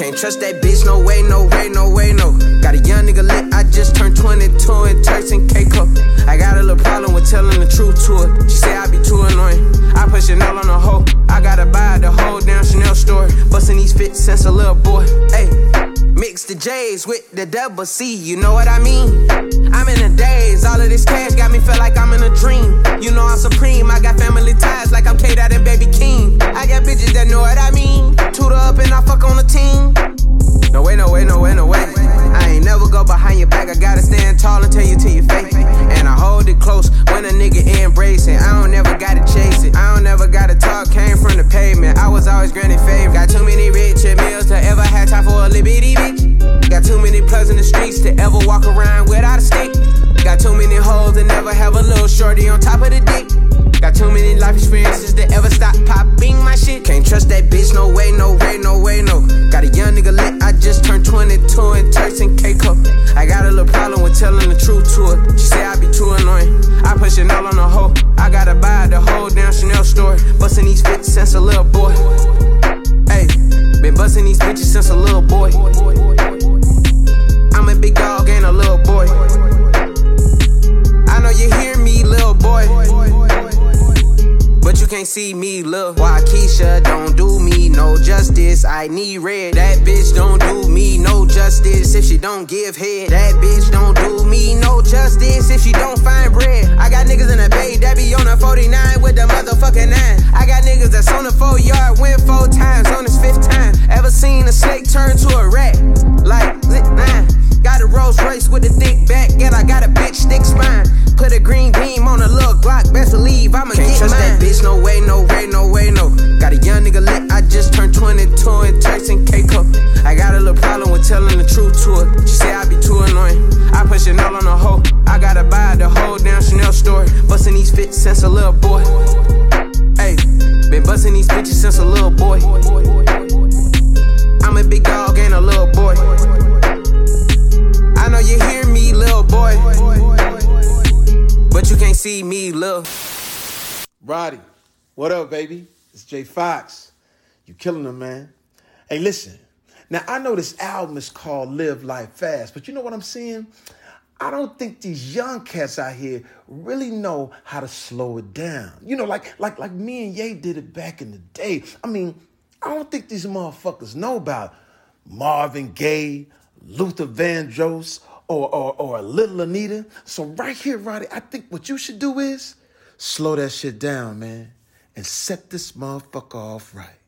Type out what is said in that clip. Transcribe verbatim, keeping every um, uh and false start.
Can't trust that bitch, no way, no way, no way, no. Got a young nigga lit, I just turned twenty-two in Turks and Caicos. I got a little problem with telling the truth to her. She say I be too annoying. I put Chanel on a hoe. I gotta buy the whole damn Chanel store. Bustin' these fits since a little boy. Ayy, mix the J's with the double C, you know what I mean? I'm in a daze, all of this cash got me feel like I'm in a dream. You know I'm supreme, I got family ties like I'm K-Dot and Baby King. I got bitches that know what I mean. Tutor up and I fuck on the team. No way, no way, no way, no way. I ain't never go behind your back, I gotta stand tall and tell you to your face. And I hold it close when a nigga embrace it. I don't never gotta chase it, I don't never gotta talk, came from the pavement. I was always granted favor. Got too many rich meals to ever have time for a little bitty bitch. Got too many plugs in the streets to ever walk around without a stick. Got too many hoes to never have a little shorty on top of the dick. Got too many life experiences to ever stop popping my shit. Can't trust that bitch, no way, no way, no way, no. Got a young nigga lit, I just turned twenty-two in Turks and Caicos. I got a little problem with telling the truth to her. She say I be too annoying. I put Chanel on a hoe. I gotta buy the whole damn Chanel store. Bustin' these fits since a little boy. Ayy, been bustin' these bitches since a little boy. I'm a big dog, ain't a little boy. I know you hear me, little boy, but you can't see me, look. Waukesha don't do me no justice. I need red. That bitch don't do me no justice if she don't give head. That bitch don't do me no justice if she don't find bread. I got niggas in the bay that be on a forty-nine with the motherfucking nine. I got niggas that's on the four yard, win four times on his fifth time. Ever seen a snake turn to a rat? Like, nine. Got a Rolls Royce with a thick back, and I got a bitch thick spine. Put a green beam on a little Glock, best believe I'ma Can't get trust mine. That bitch, no way, no way, no way, no. Got a young nigga lit, I just turned twenty-two in Turks and Caicos. I got a little problem with telling the truth to her. She say I be too annoying. I put Chanel on a hoe. I gotta buy the whole damn Chanel store. Bustin' these fits since a little boy. Ayy, been bustin' these bitches since a little boy. I'm a big dog, ain't a little boy. I know you hear me, little boy, but you can't see me, lil'. Roddy, what up, baby? It's Jay Fox. You killing them, man. Hey, listen. Now, I know this album is called Live Life Fast, but you know what I'm saying? I don't think these young cats out here really know how to slow it down. You know, like like like me and Ye did it back in the day. I mean, I don't think these motherfuckers know about Marvin Gaye, Luther Vandross, or, or, or a Little Anita. So right here, Roddy, I think what you should do is slow that shit down, man, and set this motherfucker off right.